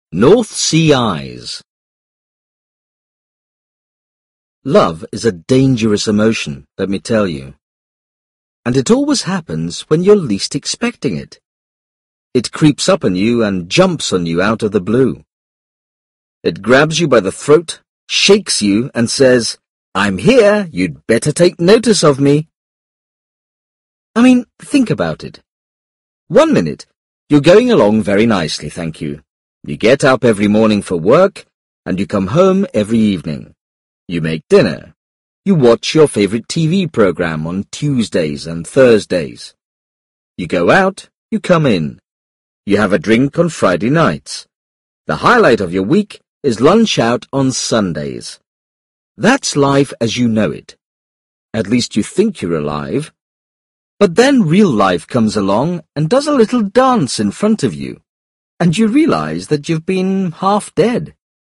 North Sea Eyes. Love is a dangerous emotion, let me tell you. And it always happens when you're least expecting it. It creeps up on you and jumps on you out of the blue. It grabs you by the throat, shakes you, and says, "I'm here, you'd better take notice of me." I mean, think about it. 1 minute, you're going along very nicely, thank you. You get up every morning for work, and you come home every evening. You make dinner. You watch your favorite TV program on Tuesdays and Thursdays. You go out, you come in. You have a drink on Friday nights. The highlight of your week is lunch out on Sundays. That's life as you know it. At least you think you're alive. But then real life comes along and does a little dance in front of you, and you realize that you've been half dead.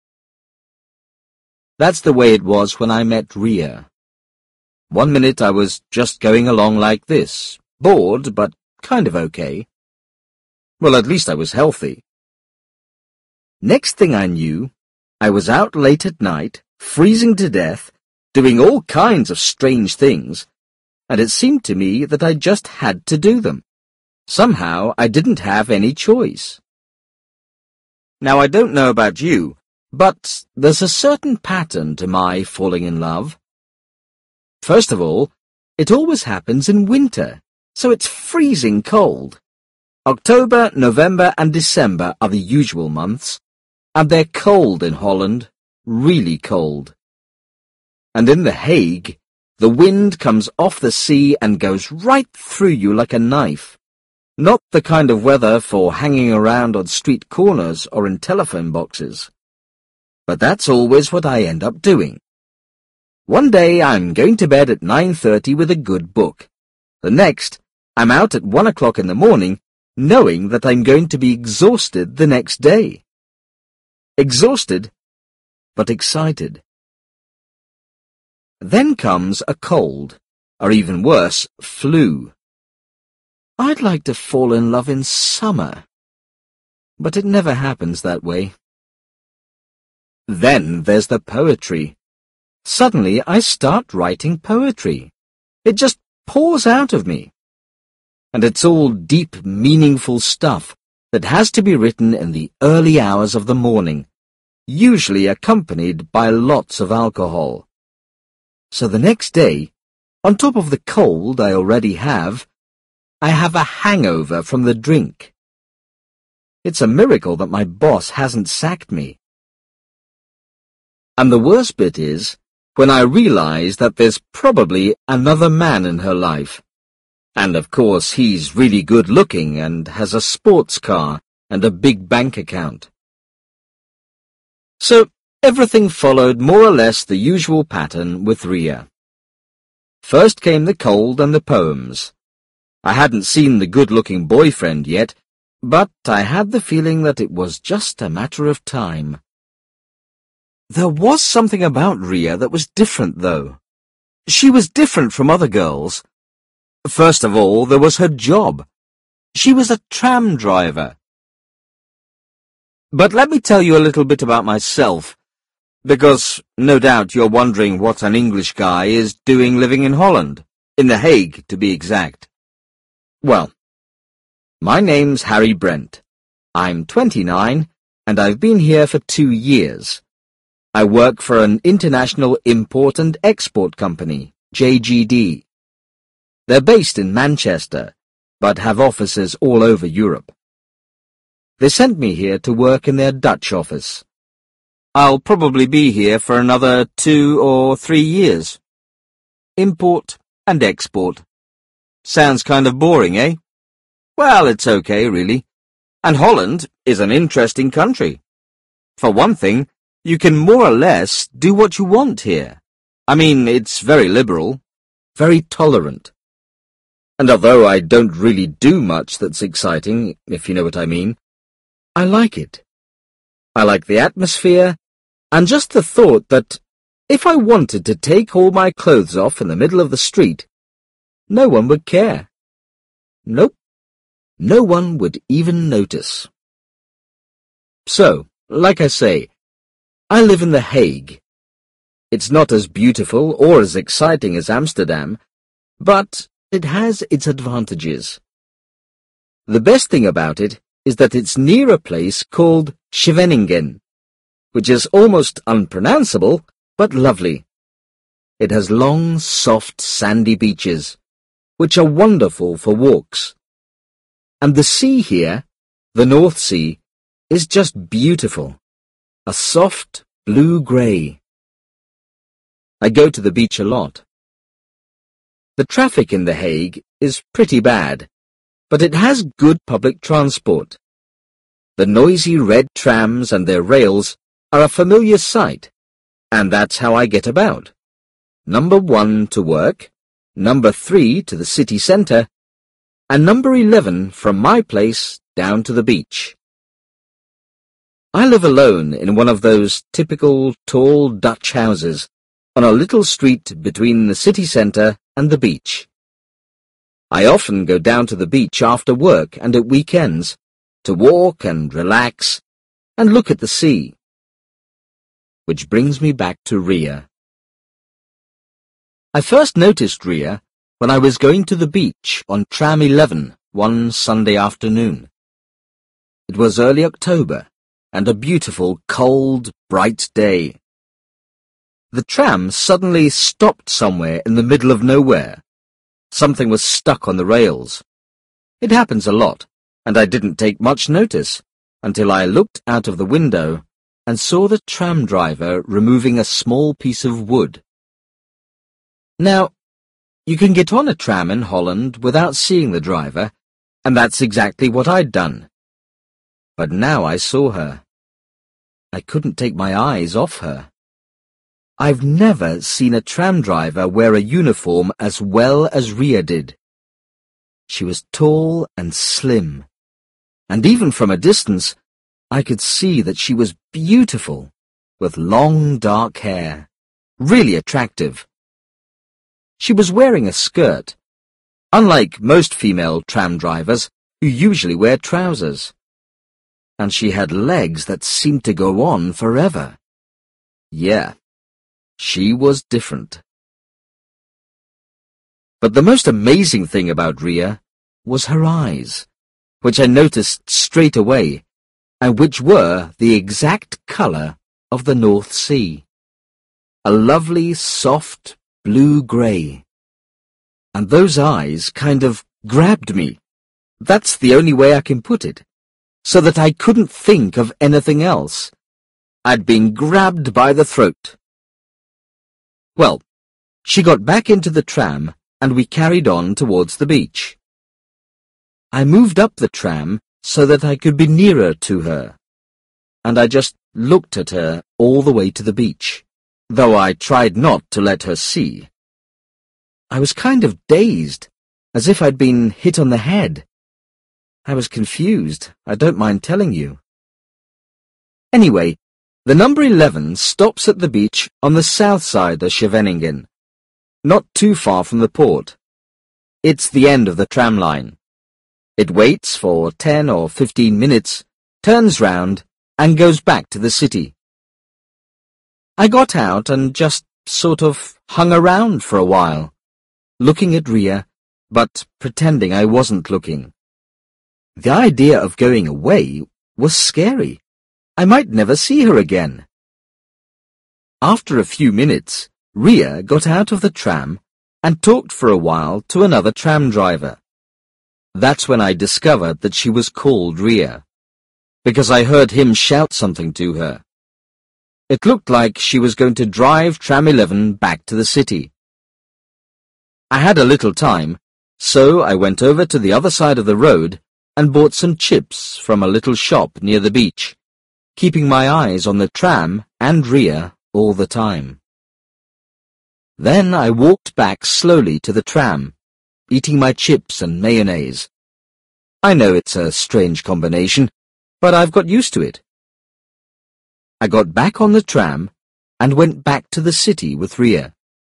That's the way it was when I met Ria. 1 minute I was just going along like this, bored, but kind of okay. Well, at least I was healthy. Next thing I knew, I was out late at night, freezing to death, doing all kinds of strange things, and it seemed to me that I just had to do them. Somehow I didn't have any choice. Now, I don't know about you, but there's a certain pattern to my falling in love. First of all, it always happens in winter, so it's freezing cold. October, November and December are the usual months, and they're cold in Holland, really cold. And in The Hague, the wind comes off the sea and goes right through you like a knife. Not the kind of weather for hanging around on street corners or in telephone boxes. But that's always what I end up doing. One day I'm going to bed at 9:30 with a good book. The next, I'm out at 1 o'clock in the morning, knowing that I'm going to be exhausted the next day. Exhausted, but excited. Then comes a cold, or even worse, flu. I'd like to fall in love in summer, but it never happens that way. Then there's the poetry. Suddenly I start writing poetry. It just pours out of me. And it's all deep, meaningful stuff that has to be written in the early hours of the morning, usually accompanied by lots of alcohol. So the next day, on top of the cold I already have, I have a hangover from the drink. It's a miracle that my boss hasn't sacked me. And the worst bit is, when I realize that there's probably another man in her life. And of course he's really good looking and has a sports car and a big bank account. So everything followed more or less the usual pattern with Ria. First came the cold and the poems. I hadn't seen the good-looking boyfriend yet, but I had the feeling that it was just a matter of time. There was something about Ria that was different, though. She was different from other girls. First of all, there was her job. She was a tram driver. But let me tell you a little bit about myself, because no doubt you're wondering what an English guy is doing living in Holland, in The Hague, to be exact. Well, my name's Harry Brent. I'm 29, and I've been here for 2 years. I work for an international import and export company, JGD. They're based in Manchester, but have offices all over Europe. They sent me here to work in their Dutch office. I'll probably be here for another 2 or 3 years. Import and export. Sounds kind of boring, eh? Well, it's okay, really. And Holland is an interesting country. For one thing, you can more or less do what you want here. I mean, it's very liberal, very tolerant. And although I don't really do much that's exciting, if you know what I mean, I like it. I like the atmosphere, and just the thought that if I wanted to take all my clothes off in the middle of the street, no one would care. Nope, no one would even notice. So, like I say, I live in The Hague. It's not as beautiful or as exciting as Amsterdam, but it has its advantages. The best thing about it is that it's near a place called Scheveningen, which is almost unpronounceable, but lovely. It has long, soft, sandy beaches, which are wonderful for walks. And the sea here, the North Sea, is just beautiful, a soft blue-grey. I go to the beach a lot. The traffic in The Hague is pretty bad, but it has good public transport. The noisy red trams and their rails are a familiar sight, and that's how I get about. Number 1 to work, number 3 to the city centre, and number 11 from my place down to the beach. I live alone in one of those typical tall Dutch houses on a little street between the city centre and the beach. I often go down to the beach after work and at weekends to walk and relax and look at the sea. Which brings me back to Ria. I first noticed Ria when I was going to the beach on tram 11 one Sunday afternoon. It was early October and a beautiful, cold, bright day. The tram suddenly stopped somewhere in the middle of nowhere. Something was stuck on the rails. It happens a lot, and I didn't take much notice until I looked out of the window and saw the tram driver removing a small piece of wood. Now, you can get on a tram in Holland without seeing the driver, and that's exactly what I'd done. But now I saw her. I couldn't take my eyes off her. I've never seen a tram driver wear a uniform as well as Ria did. She was tall and slim, and even from a distance, I could see that she was beautiful, with long dark hair, really attractive. She was wearing a skirt, unlike most female tram drivers who usually wear trousers. And she had legs that seemed to go on forever. Yeah, she was different. But the most amazing thing about Ria was her eyes, which I noticed straight away, and which were the exact colour of the North Sea. A lovely, soft, blue-grey. And those eyes kind of grabbed me. That's the only way I can put it. So that I couldn't think of anything else. I'd been grabbed by the throat. Well, she got back into the tram, and we carried on towards the beach. I moved up the tram so that I could be nearer to her, and I just looked at her all the way to the beach, though I tried not to let her see. I was kind of dazed, as if I'd been hit on the head. I was confused, I don't mind telling you. Anyway, the number 11 stops at the beach on the south side of Scheveningen, not too far from the port. It's the end of the tram line. It waits for 10 or 15 minutes, turns round, and goes back to the city. I got out and just sort of hung around for a while, looking at Ria, but pretending I wasn't looking. The idea of going away was scary. I might never see her again. After a few minutes, Ria got out of the tram and talked for a while to another tram driver. That's when I discovered that she was called Ria, because I heard him shout something to her. It looked like she was going to drive tram 11 back to the city. I had a little time, so I went over to the other side of the road and bought some chips from a little shop near the beach, keeping my eyes on the tram and Ria all the time. Then I walked back slowly to the tram, eating my chips and mayonnaise. I know it's a strange combination, but I've got used to it. I got back on the tram and went back to the city with Ria.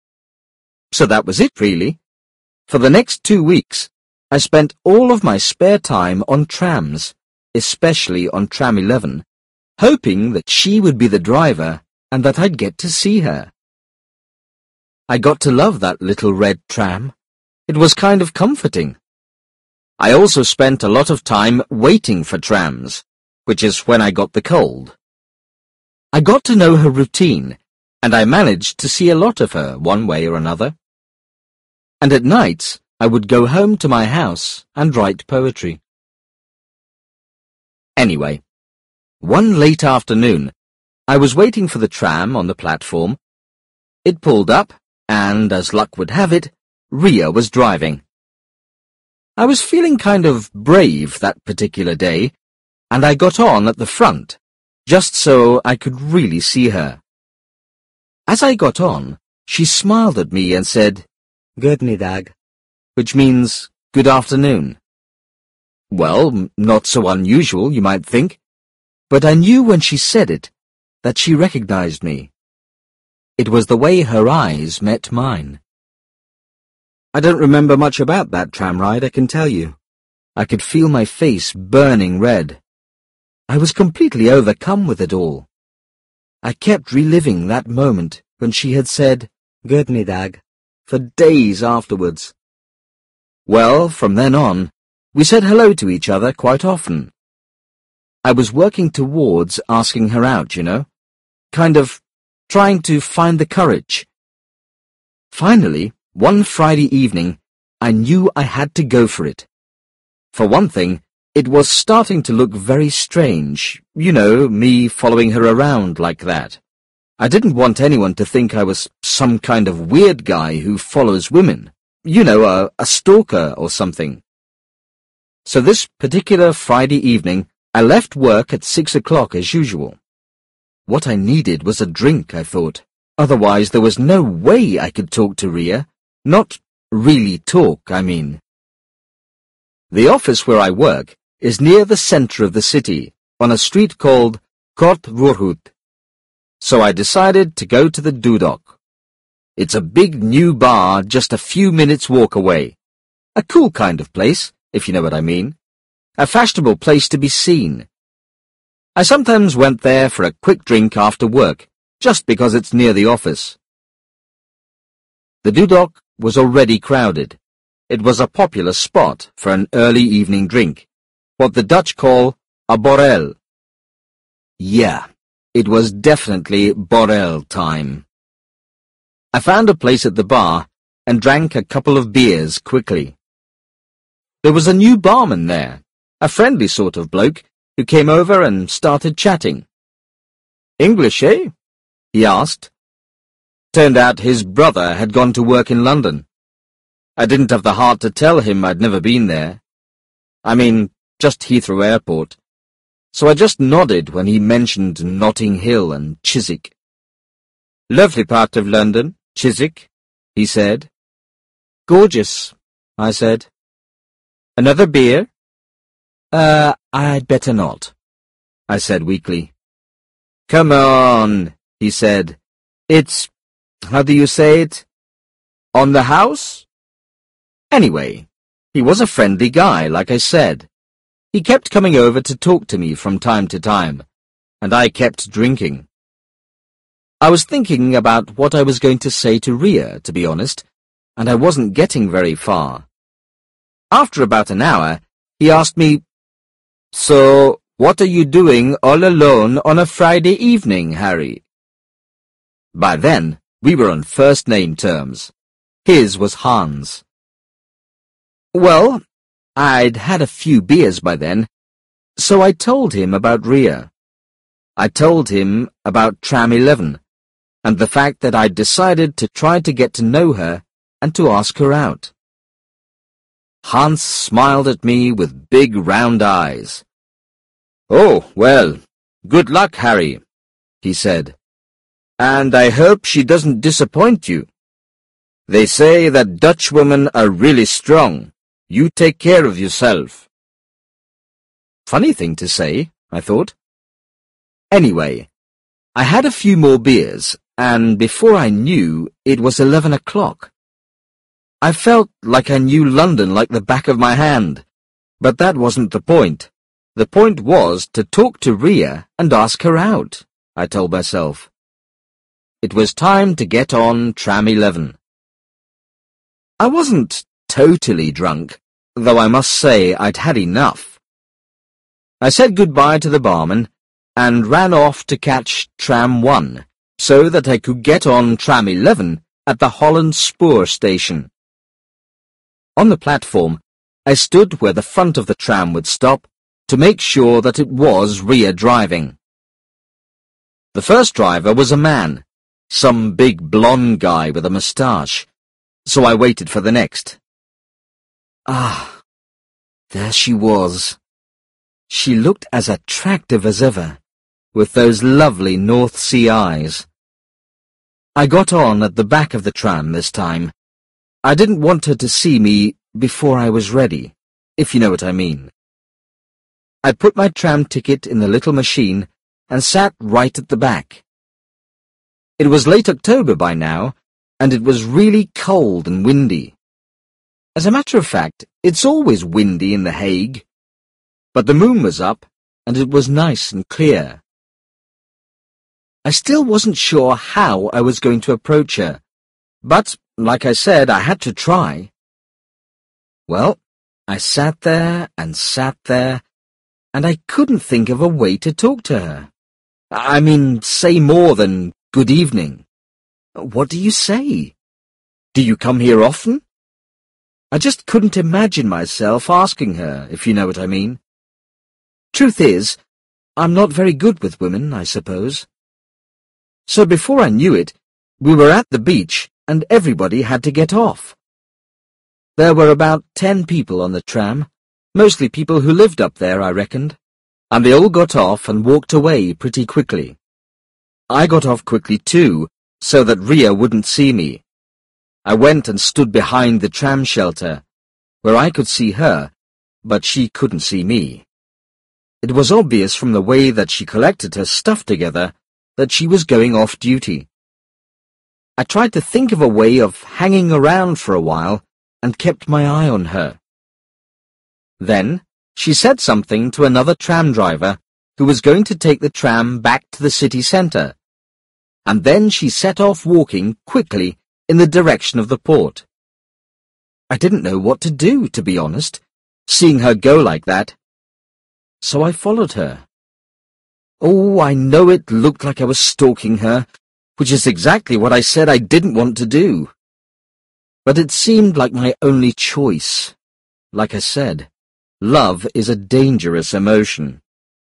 So that was it, really. For the next 2 weeks, I spent all of my spare time on trams, especially on tram 11, hoping that she would be the driver and that I'd get to see her. I got to love that little red tram. It was kind of comforting. I also spent a lot of time waiting for trams, which is when I got the cold. I got to know her routine, and I managed to see a lot of her one way or another. And at nights, I would go home to my house and write poetry. Anyway, one late afternoon, I was waiting for the tram on the platform. It pulled up, and, as luck would have it, Ria was driving. I was feeling kind of brave that particular day, and I got on at the front, just so I could really see her. As I got on, she smiled at me and said, "Good middag," which means good afternoon. Well, not so unusual, you might think, but I knew when she said it that she recognized me. It was the way her eyes met mine. I don't remember much about that tram ride, I can tell you. I could feel my face burning red. I was completely overcome with it all. I kept reliving that moment when she had said, "Good middag," for days afterwards. Well, from then on, we said hello to each other quite often. I was working towards asking her out, you know, kind of trying to find the courage. Finally, one Friday evening, I knew I had to go for it. For one thing, it was starting to look very strange, you know, me following her around like that. I didn't want anyone to think I was some kind of weird guy who follows women, you know, a stalker or something. So this particular Friday evening, I left work at 6 o'clock as usual. What I needed was a drink, I thought. Otherwise, there was no way I could talk to Ria. Not really talk, I mean. The office where I work is near the center of the city, on a street called Kort Voorhoed. So I decided to go to the Dudok. It's a big new bar just a few minutes' walk away. A cool kind of place, if you know what I mean. A fashionable place to be seen. I sometimes went there for a quick drink after work, just because it's near the office. The Dudok was already crowded. It was a popular spot for an early evening drink, what the Dutch call a borrel. Yeah, it was definitely borrel time. I found a place at the bar and drank a couple of beers quickly. There was a new barman there, a friendly sort of bloke, who came over and started chatting. "English, eh?" he asked. Turned out his brother had gone to work in London. I didn't have the heart to tell him I'd never been there. I mean, just Heathrow Airport. So I just nodded when he mentioned Notting Hill and Chiswick. "Lovely part of London, Chiswick," he said. "Gorgeous," I said. "Another beer?" I'd better not," I said weakly. "Come on," he said. "It's, how do you say it? On the house?" Anyway, he was a friendly guy, like I said. He kept coming over to talk to me from time to time, and I kept drinking. I was thinking about what I was going to say to Ria, to be honest, and I wasn't getting very far. After about an hour, he asked me, "So, what are you doing all alone on a Friday evening, Harry?" By then, we were on first-name terms. His was Hans. Well, I'd had a few beers by then, so I told him about Ria. I told him about Tram 11, and the fact that I'd decided to try to get to know her and to ask her out. Hans smiled at me with big round eyes. "Oh, well, good luck, Harry," he said. "And I hope she doesn't disappoint you. They say that Dutch women are really strong. You take care of yourself." Funny thing to say, I thought. Anyway, I had a few more beers, and before I knew, it was 11 o'clock. I felt like I knew London like the back of my hand, but that wasn't the point. The point was to talk to Ria and ask her out, I told myself. It was time to get on tram 11. I wasn't totally drunk, though I must say I'd had enough. I said goodbye to the barman and ran off to catch tram 1 so that I could get on tram 11 at the Holland Spoor station. On the platform, I stood where the front of the tram would stop to make sure that it was Ria driving. The first driver was a man, some big blonde guy with a moustache, so I waited for the next. Ah, there she was. She looked as attractive as ever, with those lovely North Sea eyes. I got on at the back of the tram this time. I didn't want her to see me before I was ready, if you know what I mean. I put my tram ticket in the little machine and sat right at the back. It was late October by now, and it was really cold and windy. As a matter of fact, it's always windy in The Hague. But the moon was up, and it was nice and clear. I still wasn't sure how I was going to approach her, but, like I said, I had to try. Well, I sat there, and I couldn't think of a way to talk to her. I mean, say more than good evening. What do you say? Do you come here often? I just couldn't imagine myself asking her, if you know what I mean. Truth is, I'm not very good with women, I suppose. So before I knew it, we were at the beach and everybody had to get off. There were about 10 people on the tram, mostly people who lived up there, I reckoned, and they all got off and walked away pretty quickly. I got off quickly too, so that Ria wouldn't see me. I went and stood behind the tram shelter, where I could see her, but she couldn't see me. It was obvious from the way that she collected her stuff together that she was going off duty. I tried to think of a way of hanging around for a while and kept my eye on her. Then she said something to another tram driver who was going to take the tram back to the city centre, and then she set off walking quickly in the direction of the port. I didn't know what to do, to be honest, seeing her go like that. So I followed her. Oh, I know it looked like I was stalking her, which is exactly what I said I didn't want to do. But it seemed like my only choice. Like I said, love is a dangerous emotion.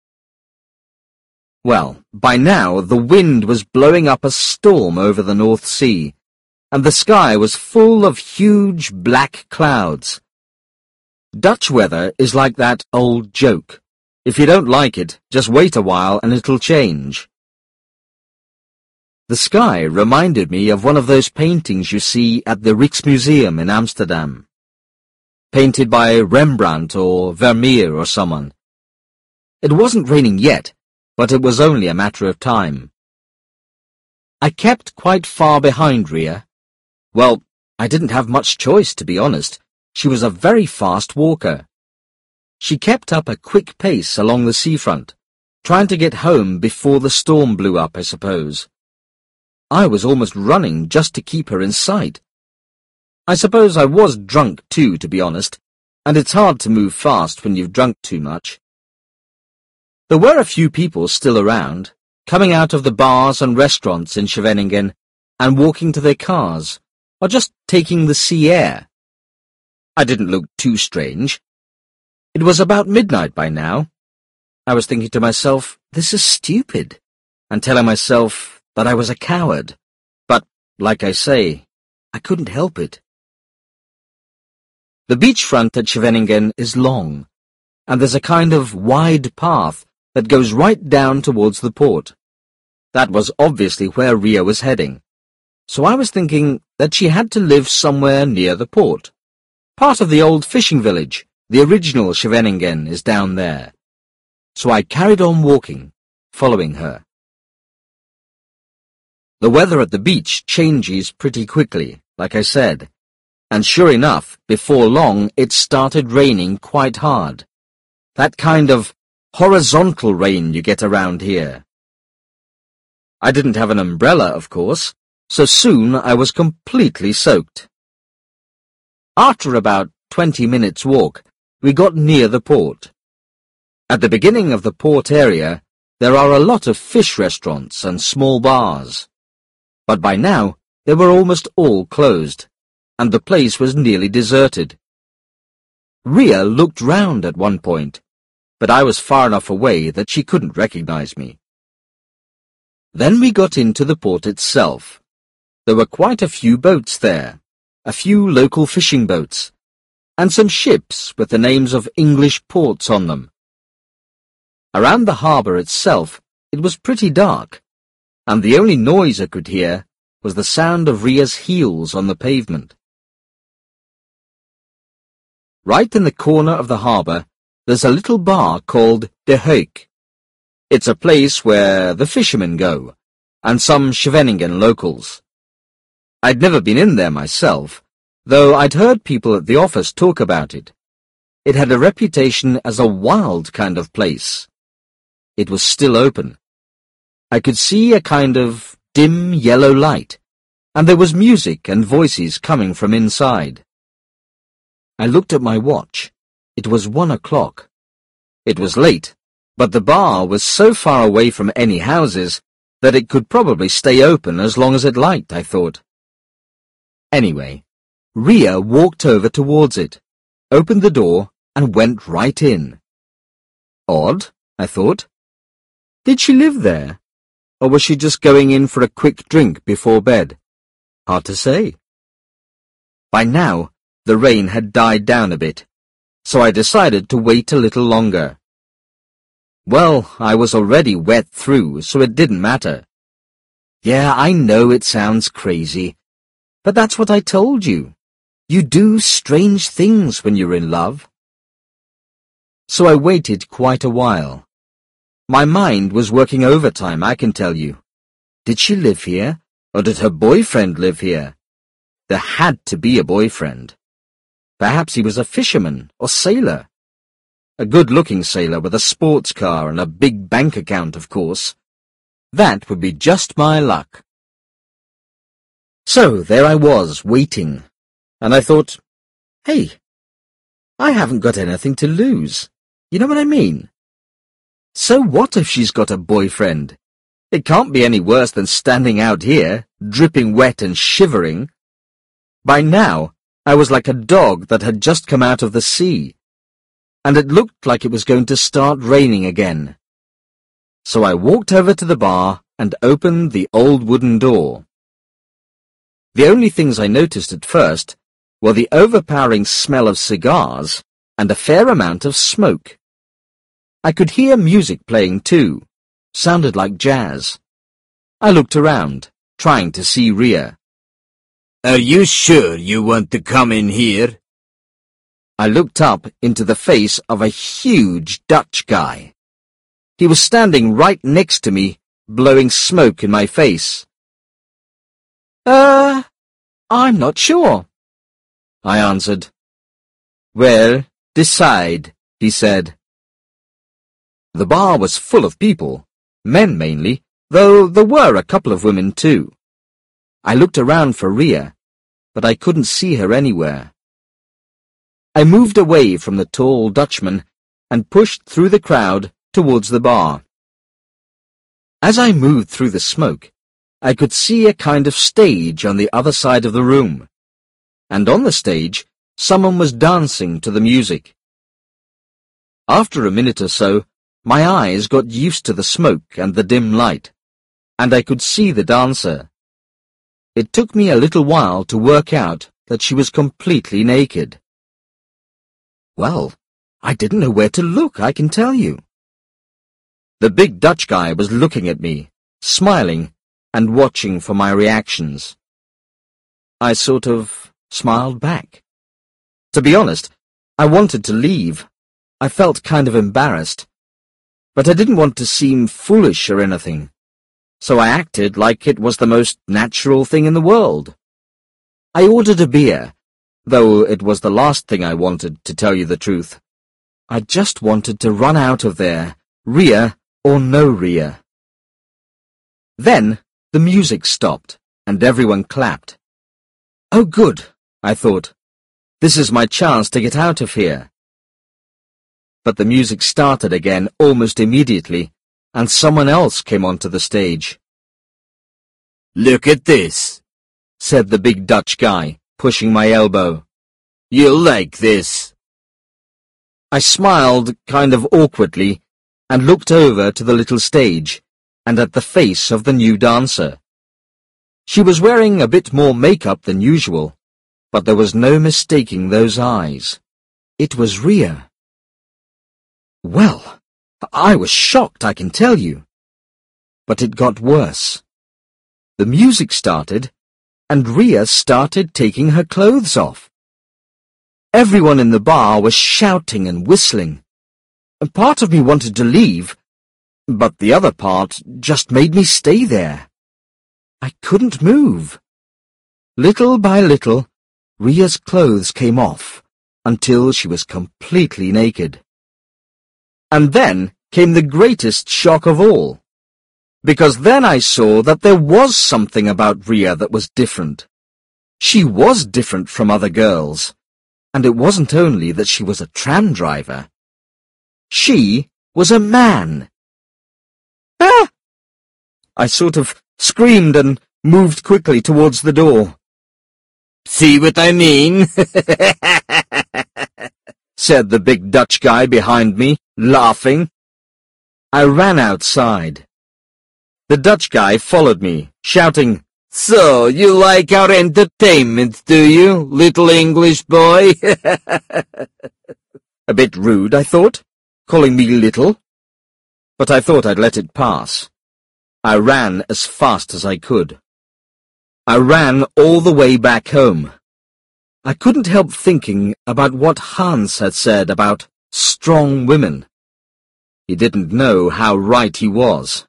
Well, by now the wind was blowing up a storm over the North Sea, and the sky was full of huge black clouds. Dutch weather is like that old joke. If you don't like it, just wait a while and it'll change. The sky reminded me of one of those paintings you see at the Rijksmuseum in Amsterdam, painted by Rembrandt or Vermeer or someone. It wasn't raining yet, but it was only a matter of time. I kept quite far behind Ria. Well, I didn't have much choice, to be honest. She was a very fast walker. She kept up a quick pace along the seafront, trying to get home before the storm blew up, I suppose. I was almost running just to keep her in sight. I suppose I was drunk too, to be honest, and it's hard to move fast when you've drunk too much. There were a few people still around, coming out of the bars and restaurants in Scheveningen and walking to their cars, or just taking the sea air. I didn't look too strange. It was about midnight by now. I was thinking to myself, this is stupid, and telling myself that I was a coward. But, like I say, I couldn't help it. The beachfront at Scheveningen is long, and there's a kind of wide path that goes right down towards the port. That was obviously where Ria was heading, so I was thinking that she had to live somewhere near the port. Part of the old fishing village, the original Scheveningen, is down there. So I carried on walking, following her. The weather at the beach changes pretty quickly, like I said, and sure enough, before long it started raining quite hard. That kind of horizontal rain you get around here. I didn't have an umbrella, of course, so soon I was completely soaked. After about 20 minutes' walk, we got near the port. At the beginning of the port area, there are a lot of fish restaurants and small bars. But by now, they were almost all closed, and the place was nearly deserted. Ria looked round at one point, but I was far enough away that she couldn't recognize me. Then we got into the port itself. There were quite a few boats there, a few local fishing boats, and some ships with the names of English ports on them. Around the harbour itself, it was pretty dark, and the only noise I could hear was the sound of Ria's heels on the pavement. Right in the corner of the harbour, there's a little bar called De Hoek. It's a place where the fishermen go, and some Scheveningen locals. I'd never been in there myself, though I'd heard people at the office talk about it. It had a reputation as a wild kind of place. It was still open. I could see a kind of dim yellow light, and there was music and voices coming from inside. I looked at my watch. It was 1 o'clock. It was late, but the bar was so far away from any houses that it could probably stay open as long as it liked, I thought. Anyway, Ria walked over towards it, opened the door, and went right in. Odd, I thought. Did she live there? Or was she just going in for a quick drink before bed? Hard to say. By now, the rain had died down a bit, so I decided to wait a little longer. Well, I was already wet through, so it didn't matter. Yeah, I know it sounds crazy, but that's what I told you. You do strange things when you're in love. So I waited quite a while. My mind was working overtime, I can tell you. Did she live here, or did her boyfriend live here? There had to be a boyfriend. Perhaps he was a fisherman or sailor. A good-looking sailor with a sports car and a big bank account, of course. That would be just my luck. So there I was, waiting, and I thought, hey, I haven't got anything to lose. You know what I mean? So what if she's got a boyfriend? It can't be any worse than standing out here, dripping wet and shivering. By now, I was like a dog that had just come out of the sea, and it looked like it was going to start raining again. So I walked over to the bar and opened the old wooden door. The only things I noticed at first were the overpowering smell of cigars and a fair amount of smoke. I could hear music playing too. Sounded like jazz. I looked around, trying to see Ria. Are you sure you want to come in here? I looked up into the face of a huge Dutch guy. He was standing right next to me, blowing smoke in my face. I'm not sure, I answered. Well, decide, he said. The bar was full of people, men mainly, though there were a couple of women too. I looked around for Ria, but I couldn't see her anywhere. I moved away from the tall Dutchman and pushed through the crowd towards the bar. As I moved through the smoke, I could see a kind of stage on the other side of the room, and on the stage someone was dancing to the music. After a minute or so, my eyes got used to the smoke and the dim light, and I could see the dancer. It took me a little while to work out that she was completely naked. Well, I didn't know where to look, I can tell you. The big Dutch guy was looking at me, smiling, and watching for my reactions. I sort of smiled back. To be honest, I wanted to leave. I felt kind of embarrassed. But I didn't want to seem foolish or anything, so I acted like it was the most natural thing in the world. I ordered a beer, though it was the last thing I wanted, to tell you the truth. I just wanted to run out of there, Ria or no Ria. Then the music stopped, and everyone clapped. Oh, good, I thought. This is my chance to get out of here. But the music started again almost immediately, and someone else came onto the stage. Look at this, said the big Dutch guy, pushing my elbow. You'll like this. I smiled kind of awkwardly and looked over to the little stage and at the face of the new dancer. She was wearing a bit more makeup than usual, but there was no mistaking those eyes. It was Ria. Well, I was shocked, I can tell you. But it got worse. The music started, and Ria started taking her clothes off. Everyone in the bar was shouting and whistling. A part of me wanted to leave, but the other part just made me stay there. I couldn't move. Little by little, Ria's clothes came off until she was completely naked. And then came the greatest shock of all, because then I saw that there was something about Ria that was different. She was different from other girls, and it wasn't only that she was a tram driver. She was a man. Ah! I sort of screamed and moved quickly towards the door. See what I mean? said the big Dutch guy behind me, laughing. I ran outside. The Dutch guy followed me, shouting, So, you like our entertainment, do you, little English boy? A bit rude, I thought, calling me little. But I thought I'd let it pass. I ran as fast as I could. I ran all the way back home. I couldn't help thinking about what Hans had said about strong women. He didn't know how right he was.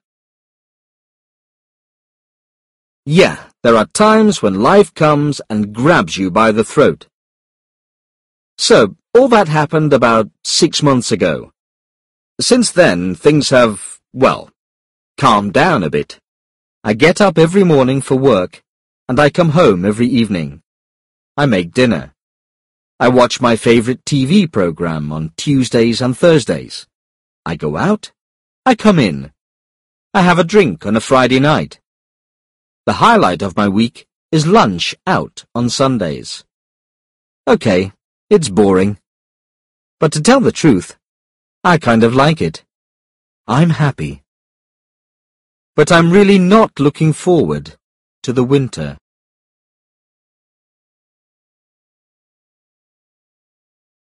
Yeah, there are times when life comes and grabs you by the throat. So, all that happened about 6 months ago. Since then, things have, well, calmed down a bit. I get up every morning for work, and I come home every evening. I make dinner. I watch my favorite TV program on Tuesdays and Thursdays. I go out. I come in. I have a drink on a Friday night. The highlight of my week is lunch out on Sundays. Okay, it's boring. But to tell the truth, I kind of like it. I'm happy. But I'm really not looking forward to the winter.